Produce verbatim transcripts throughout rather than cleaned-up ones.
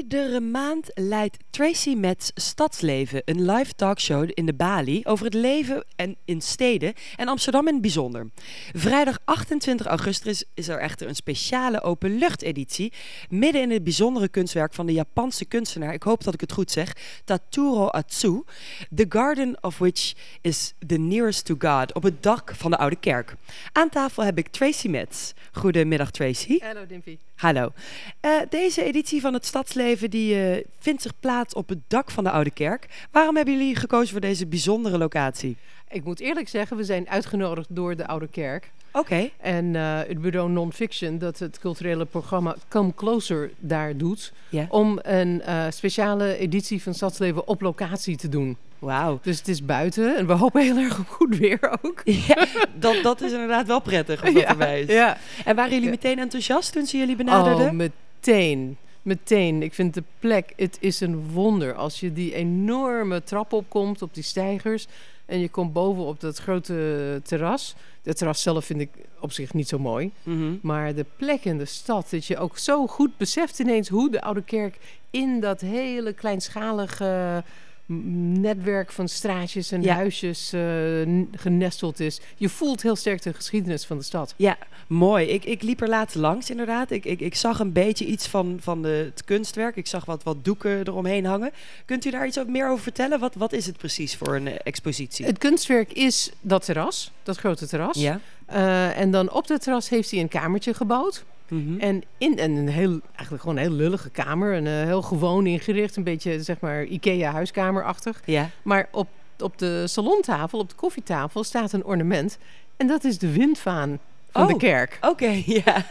Iedere maand leidt Tracy Metz Stadsleven, een live talkshow in de Bali over het leven en in steden en Amsterdam in het bijzonder. Vrijdag achtentwintig augustus is er echter een speciale openluchteditie midden in het bijzondere kunstwerk van de Japanse kunstenaar, ik hoop dat ik het goed zeg, Tatsuro Atsu, The Garden of Which is the Nearest to God, op het dak van de Oude Kerk. Aan tafel heb ik Tracy Metz. Goedemiddag Tracy. Hallo Dimpy. Hallo. Uh, deze editie van het Stadsleven die, uh, vindt zich plaats op het dak van de Oude Kerk. Waarom hebben jullie gekozen voor deze bijzondere locatie? Ik moet eerlijk zeggen, we zijn uitgenodigd door de Oude Kerk. Oké. Okay. En uh, het bureau Non-Fiction, dat het culturele programma Come Closer daar doet, yeah. om een uh, speciale editie van Stadsleven op locatie te doen. Wauw. Dus het is buiten en we hopen heel erg op goed weer ook. Ja, dat, dat is inderdaad wel prettig als dat ja, erbij is. Ja. En waren jullie meteen enthousiast toen ze jullie benaderden? Oh, meteen. Meteen. Ik vind de plek, het is een wonder. Als je die enorme trap opkomt, op die steigers, en je komt boven op dat grote terras. Het terras zelf vind ik op zich niet zo mooi. Mm-hmm. Maar de plek in de stad, dat je ook zo goed beseft ineens hoe de Oude Kerk in dat hele kleinschalige netwerk van straatjes en ja. huisjes uh, genesteld is. Je voelt heel sterk de geschiedenis van de stad. Ja, mooi. Ik, ik liep er laatst langs inderdaad. Ik, ik, ik zag een beetje iets van, van de, het kunstwerk. Ik zag wat, wat doeken eromheen hangen. Kunt u daar iets meer over vertellen? Wat, wat is het precies voor een uh, expositie? Het kunstwerk is dat terras, dat grote terras. Ja. Uh, en dan op dat terras heeft hij een kamertje gebouwd. Mm-hmm. En in en een heel, eigenlijk gewoon een heel lullige kamer. Een uh, heel gewoon ingericht. Een beetje, zeg maar, IKEA-huiskamerachtig. Ja. Maar op, op de salontafel, op de koffietafel, staat een ornament. En dat is de windvaan van oh, de kerk. Oké, okay, ja.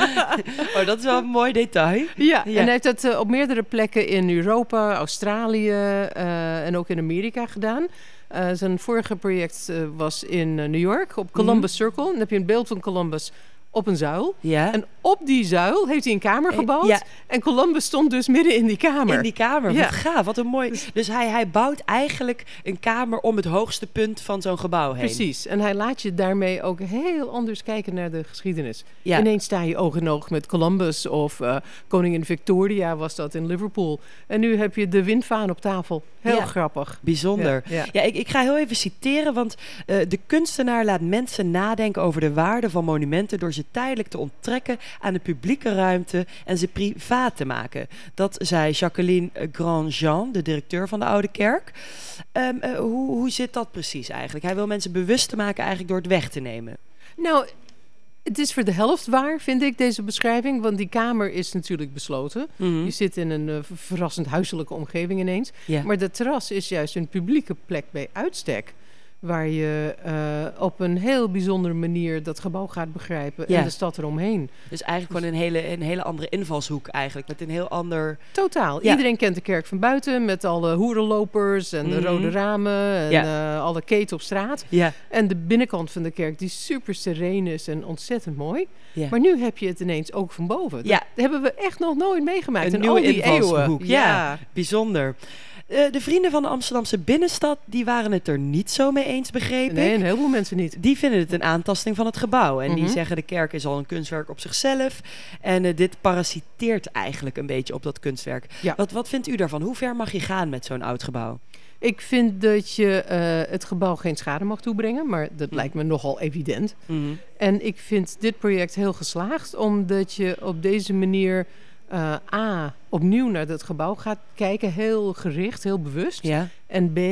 Oh, dat is wel een mooi detail. Ja, ja. En hij heeft dat uh, op meerdere plekken in Europa, Australië uh, en ook in Amerika gedaan. Uh, zijn vorige project uh, was in uh, New York, op Columbus mm-hmm. Circle. Dan heb je een beeld van Columbus op een zuil. Ja. En op die zuil heeft hij een kamer gebouwd. Ja. En Columbus stond dus midden in die kamer. In die kamer, ja. Wat gaaf, wat een mooi... Dus hij, hij bouwt eigenlijk een kamer om het hoogste punt van zo'n gebouw heen. Precies, en hij laat je daarmee ook heel anders kijken naar de geschiedenis. Ja. Ineens sta je oog in oog met Columbus of uh, koningin Victoria was dat in Liverpool. En nu heb je de windvaan op tafel. Heel ja. grappig. Bijzonder. Ja, ja. ja ik, ik ga heel even citeren, want uh, de kunstenaar laat mensen nadenken over de waarde van monumenten door ze tijdelijk te onttrekken aan de publieke ruimte en ze privaat te maken. Dat zei Jacqueline Grandjean, de directeur van de Oude Kerk. Um, uh, hoe, hoe zit dat precies eigenlijk? Hij wil mensen bewust te maken eigenlijk door het weg te nemen. Nou, het is voor de helft waar, vind ik, deze beschrijving. Want die kamer is natuurlijk besloten. Mm-hmm. Je zit in een uh, verrassend huiselijke omgeving ineens. Yeah. Maar de terras is juist een publieke plek bij uitstek. Waar je uh, op een heel bijzondere manier dat gebouw gaat begrijpen. Ja. En de stad eromheen. Dus eigenlijk gewoon een hele, een hele andere invalshoek eigenlijk. Met een heel ander... Totaal. Ja. Iedereen kent de kerk van buiten. Met alle hoerenlopers en mm-hmm. de rode ramen. En ja. uh, alle keten op straat. Ja. En de binnenkant van de kerk die super sereen is en ontzettend mooi. Ja. Maar nu heb je het ineens ook van boven. Dat ja. hebben we echt nog nooit meegemaakt. Een in nieuwe al die invalshoek. eeuwen. Ja, ja. Bijzonder. Uh, de vrienden van de Amsterdamse binnenstad, die waren het er niet zo mee eens, begreep nee, ik. Nee, een heleboel mensen niet. Die vinden het een aantasting van het gebouw. En mm-hmm. die zeggen de kerk is al een kunstwerk op zichzelf. En uh, dit parasiteert eigenlijk een beetje op dat kunstwerk. Ja. Wat, wat vindt u daarvan? Hoe ver mag je gaan met zo'n oud gebouw? Ik vind dat je uh, het gebouw geen schade mag toebrengen, maar dat mm. lijkt me nogal evident. Mm-hmm. En ik vind dit project heel geslaagd, omdat je op deze manier... Uh, A, opnieuw naar dat gebouw gaat kijken, heel gericht, heel bewust. Ja. En B,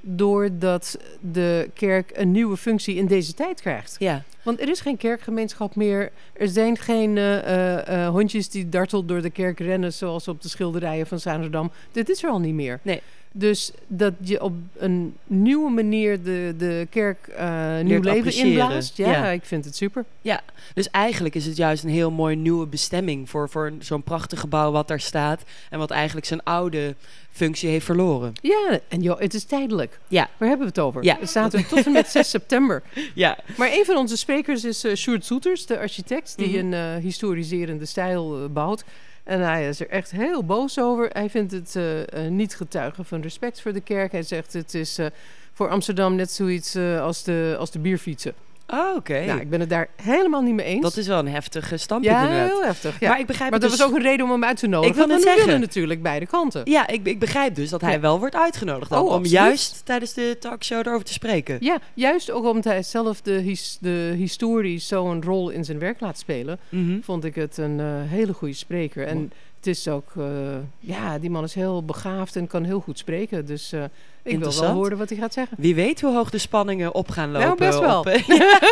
doordat de kerk een nieuwe functie in deze tijd krijgt. Ja. Want er is geen kerkgemeenschap meer. Er zijn geen uh, uh, hondjes die dartel door de kerk rennen, zoals op de schilderijen van Zaandam. Dit is er al niet meer. Nee. Dus dat je op een nieuwe manier de, de kerk uh, nieuw leven inblaast. Ja, ja, ik vind het super. Ja, dus eigenlijk is het juist een heel mooi nieuwe bestemming voor, voor zo'n prachtig gebouw wat daar staat. En wat eigenlijk zijn oude functie heeft verloren. Ja, en joh, het is tijdelijk. Ja. Waar hebben we het over? Ja. Het staat er tot en met zes september. Ja. Maar een van onze sprekers is uh, Sjoerd Soeters, de architect, die mm-hmm. een uh, historiserende stijl uh, bouwt. En hij is er echt heel boos over. Hij vindt het uh, uh, niet getuigen van respect voor de kerk. Hij zegt het is uh, voor Amsterdam net zoiets uh, als, de, als de bierfietsen. Oh, oké. Okay. Nou, ik ben het daar helemaal niet mee eens. Dat is wel een heftige standpunt ja, inderdaad. heel heftig. Ja. Maar ik begrijp maar dat dus... was ook een reden om hem uit te nodigen. Ik wil want het we zeggen. willen natuurlijk beide kanten. Ja, ik, ik begrijp dus dat hij ja. wel wordt uitgenodigd dan, oh, om absoluut. juist tijdens de talkshow erover te spreken. Ja, juist ook omdat hij zelf de, his, de historie zo een rol in zijn werk laat spelen, Mm-hmm. vond ik het een uh, hele goede spreker. En oh. het is ook, uh, ja, die man is heel begaafd en kan heel goed spreken. Dus uh, ik wil wel horen wat hij gaat zeggen. Wie weet hoe hoog de spanningen op gaan lopen. Nou, best wel. Op, uh,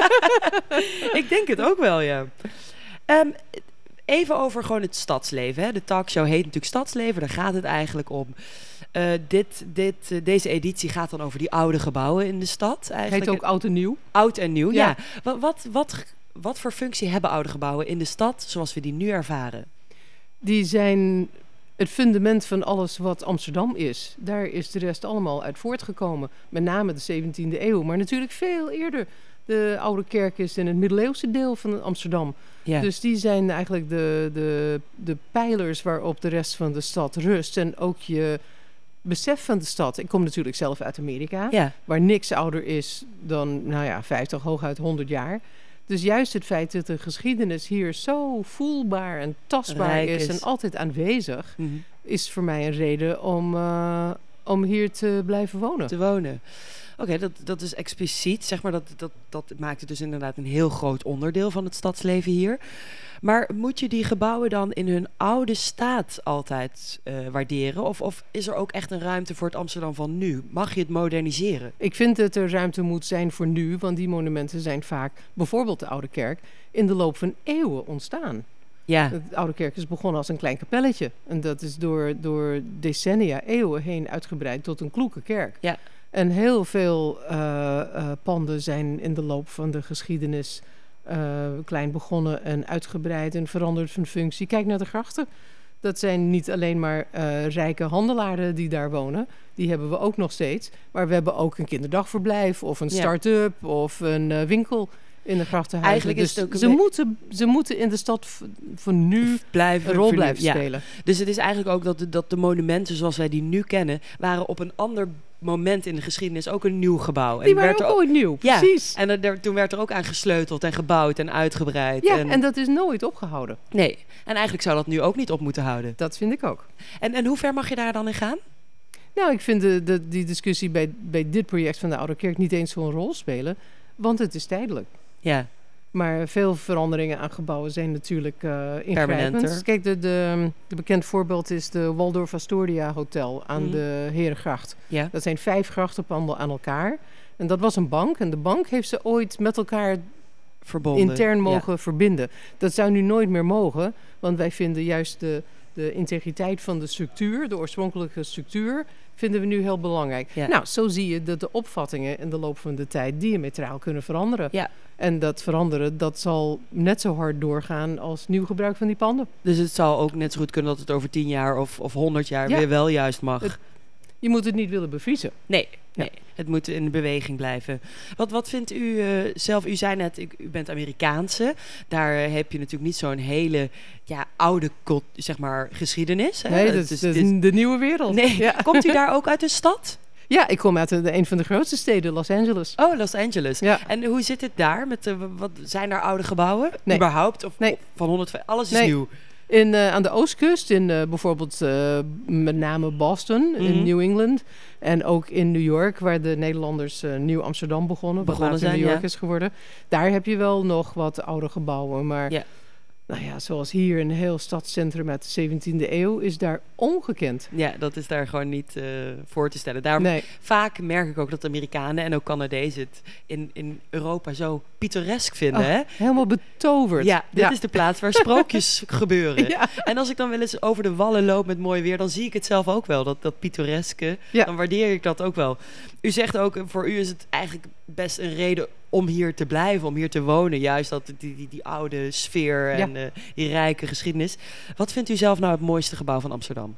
ik denk het ook wel, ja. Um, even over gewoon het stadsleven. Hè. De talkshow heet natuurlijk Stadsleven, daar gaat het eigenlijk om. Uh, dit, dit, uh, deze editie gaat dan over die oude gebouwen in de stad. Eigenlijk. Heet ook Oud en Nieuw. Oud en Nieuw, ja. ja. Wat, wat, wat, wat voor functie hebben oude gebouwen in de stad zoals we die nu ervaren? Die zijn het fundament van alles wat Amsterdam is. Daar is de rest allemaal uit voortgekomen. Met name de zeventiende eeuw, maar natuurlijk veel eerder. De Oude Kerk is in het middeleeuwse deel van Amsterdam. Ja. Dus die zijn eigenlijk de, de, de pijlers waarop de rest van de stad rust. En ook je besef van de stad. Ik kom natuurlijk zelf uit Amerika, ja. waar niks ouder is dan, nou ja, vijftig, hooguit honderd jaar. Dus juist het feit dat de geschiedenis hier zo voelbaar en tastbaar is, is en altijd aanwezig, mm-hmm. is voor mij een reden om, uh, om hier te blijven wonen. Te wonen. Oké, okay, dat, dat is expliciet, zeg maar, dat, dat, dat maakt het dus inderdaad een heel groot onderdeel van het stadsleven hier. Maar moet je die gebouwen dan in hun oude staat altijd uh, waarderen? Of, of is er ook echt een ruimte voor het Amsterdam van nu? Mag je het moderniseren? Ik vind dat er ruimte moet zijn voor nu, want die monumenten zijn vaak, bijvoorbeeld de Oude Kerk, in de loop van eeuwen ontstaan. Ja. De Oude Kerk is begonnen als een klein kapelletje. En dat is door, door decennia, eeuwen heen uitgebreid tot een kloeke kerk. Ja. En heel veel uh, uh, panden zijn in de loop van de geschiedenis uh, klein begonnen en uitgebreid en veranderd van functie. Kijk naar de grachten. Dat zijn niet alleen maar uh, rijke handelaren die daar wonen. Die hebben we ook nog steeds. Maar we hebben ook een kinderdagverblijf of een start-up ja. of een uh, winkel in de grachtenhuizen. Eigenlijk is het dus ook ze, moeten, ze moeten in de stad v- van nu blijven, een rol vernieuw. blijven spelen. Ja. Dus het is eigenlijk ook dat de, dat de monumenten zoals wij die nu kennen, waren op een ander moment in de geschiedenis ook een nieuw gebouw. Die en waren werd ook ooit nieuw, ja, precies. En er, er, toen werd er ook aan gesleuteld en gebouwd en uitgebreid. Ja, en, en dat is nooit opgehouden. Nee, en eigenlijk zou dat nu ook niet op moeten houden. Dat vind ik ook. En, en hoe ver mag je daar dan in gaan? Nou, ik vind de, de, die discussie bij, bij dit project van de Oude Kerk niet eens zo'n rol spelen, want het is tijdelijk. Ja. Maar veel veranderingen aan gebouwen zijn natuurlijk uh, ingrijpend. Kijk, de, de, de bekend voorbeeld is de Waldorf Astoria Hotel aan mm. de Herengracht. Ja. Dat zijn vijf grachtenpanden aan elkaar. En dat was een bank. En de bank heeft ze ooit met elkaar verbonden. Intern mogen ja. verbinden. Dat zou nu nooit meer mogen. Want wij vinden juist de, de integriteit van de structuur, de oorspronkelijke structuur, vinden we nu heel belangrijk. Ja. Nou, zo zie je dat de opvattingen in de loop van de tijd diametraal kunnen veranderen. Ja. En dat veranderen, dat zal net zo hard doorgaan als nieuw gebruik van die panden. Dus het zal ook net zo goed kunnen dat het over tien jaar of, of honderd jaar ja. weer wel juist mag. Het, je moet het niet willen bevriezen. Nee, nee. Ja. Het moet in beweging blijven. Wat, wat vindt u uh, zelf? U zei net, u bent Amerikaanse. Daar uh, heb je natuurlijk niet zo'n hele ja, oude zeg maar, geschiedenis. Hè? Nee, dat is, dus, dat is de nieuwe wereld. Nee. Ja. Komt u daar ook uit een stad? Ja, ik kom uit de, een van de grootste steden, Los Angeles. Oh, Los Angeles. Ja. En hoe zit het daar? Met de, wat, zijn daar oude gebouwen? Nee. Überhaupt? Of, nee. of van honderd, alles is nee. nieuw? In, uh, aan de oostkust, in uh, bijvoorbeeld uh, met name Boston, mm-hmm. in New England. En ook in New York, waar de Nederlanders uh, Nieuw Amsterdam begonnen. begonnen wat zijn, New York ja. is geworden. Daar heb je wel nog wat oude gebouwen. Maar ja. nou ja, zoals hier een heel stadscentrum uit de zeventiende eeuw is daar ongekend. Ja, dat is daar gewoon niet uh, voor te stellen. Daarom nee. vaak merk ik ook dat Amerikanen en ook Canadezen het in, in Europa zo pittoresk vinden. Oh, hè? Helemaal betoverd. Ja, dit ja. is de plaats waar sprookjes gebeuren. Ja. En als ik dan wel eens over de wallen loop met mooi weer, dan zie ik het zelf ook wel, dat, dat pittoreske. Ja. Dan waardeer ik dat ook wel. U zegt ook, voor u is het eigenlijk best een reden om hier te blijven, om hier te wonen. Juist dat die, die, die oude sfeer en ja. uh, die rijke geschiedenis. Wat vindt u zelf nou het mooiste gebouw van Amsterdam?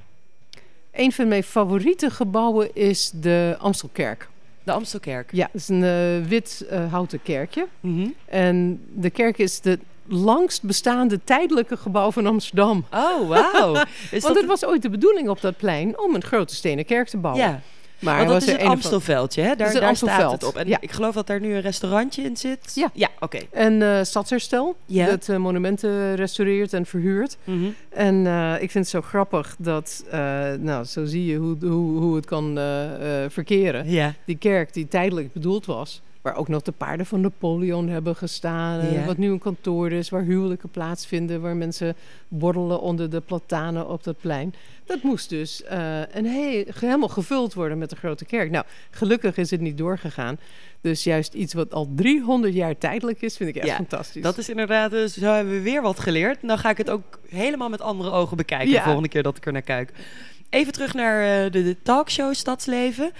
Een van mijn favoriete gebouwen is de Amstelkerk. De Amstelkerk? Ja, het is een uh, wit uh, houten kerkje. Mm-hmm. En de kerk is de langst bestaande tijdelijke gebouw van Amsterdam. Oh, wauw. Want het was ooit de bedoeling op dat plein om een grote stenen kerk te bouwen. Ja. Maar Want dat was is er het een Amstelveldje, hè? Daar, het daar staat Amstelveld, het op. En ja. ik geloof dat daar nu een restaurantje in zit. Ja. Ja, oké. van- En eh Stadsherstel, Ja. dat eh, monumenten restaureert en verhuurt. Mhm. En eh, ik vind het zo grappig dat, eh, nou, zo zie je hoe, hoe, hoe het kan eh, eh, verkeren. Ja. Die kerk die tijdelijk bedoeld was, waar ook nog de paarden van Napoleon hebben gestaan. en Ja. Wat nu een kantoor is, waar huwelijken plaatsvinden, waar mensen borrelen onder de platanen op dat plein. Dat moest dus eh, een he- helemaal gevuld worden met de grote kerk. Nou, gelukkig is het niet doorgegaan. Dus juist iets wat al driehonderd jaar tijdelijk is, vind ik echt Ja, fantastisch. Dat is inderdaad, dus zo hebben we weer wat geleerd. Dan ga ik het ook helemaal met andere ogen bekijken Ja. de volgende keer dat ik er naar kijk. Even terug naar uh, de, de talkshow Stadsleven.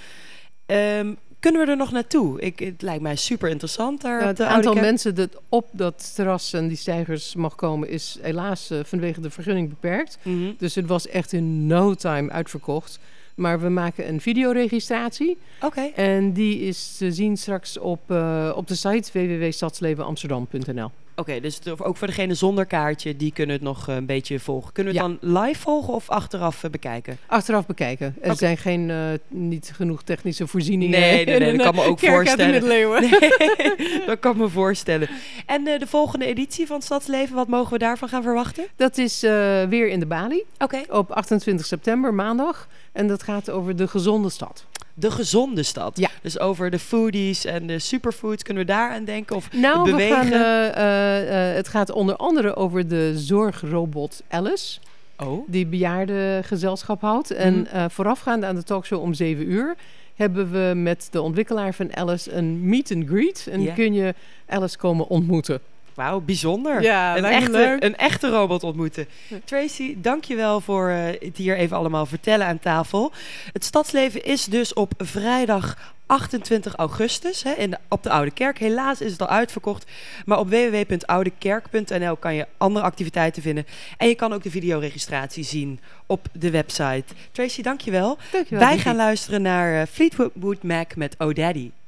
Um, kunnen we er nog naartoe? Ik, het lijkt mij super interessant daar. Ja, op het de aantal Oude Kerk. mensen dat op dat terras en die steigers mag komen is helaas uh, vanwege de vergunning beperkt. Mm-hmm. Dus het was echt in no time uitverkocht. Maar we maken een videoregistratie. Oké. Okay. En die is te zien straks op, uh, op de site w w w punt stadslevenamsterdam punt n l. Oké, okay, dus ook voor degene zonder kaartje, die kunnen het nog een beetje volgen. Kunnen we het ja. dan live volgen of achteraf uh, bekijken? Achteraf bekijken. Er okay. zijn geen, uh, niet genoeg technische voorzieningen. Nee, nee, nee, dat kan me ook kerk voorstellen. Uit de middeleeuwen. Nee, dat kan me voorstellen. En uh, de volgende editie van Stadsleven, wat mogen we daarvan gaan verwachten? Dat is uh, weer in de Bali. Oké. Okay. Op achtentwintig september, maandag. En dat gaat over de gezonde stad. De gezonde stad. Ja. Dus over de foodies en de superfoods. Kunnen we daar aan denken? Of nou, het bewegen? We gaan, uh, uh, het gaat onder andere over de zorgrobot Alice. Oh. Die bejaardengezelschap houdt. En mm. uh, voorafgaand aan de talkshow om zeven uur... hebben we met de ontwikkelaar van Alice een meet and greet. En yeah. kun je Alice komen ontmoeten. Wauw, bijzonder. Ja, een, echte, leuk. een echte robot ontmoeten. Tracy, dankjewel voor uh, het hier even allemaal vertellen aan tafel. Het Stadsleven is dus op vrijdag achtentwintig augustus hè, in de, op de Oude Kerk. Helaas is het al uitverkocht. Maar op w w w punt oudekerk punt n l kan je andere activiteiten vinden. En je kan ook de videoregistratie zien op de website. Tracy, dankjewel. Dankjewel. Wij gaan luisteren naar uh, Fleetwood Mac met Oh Daddy.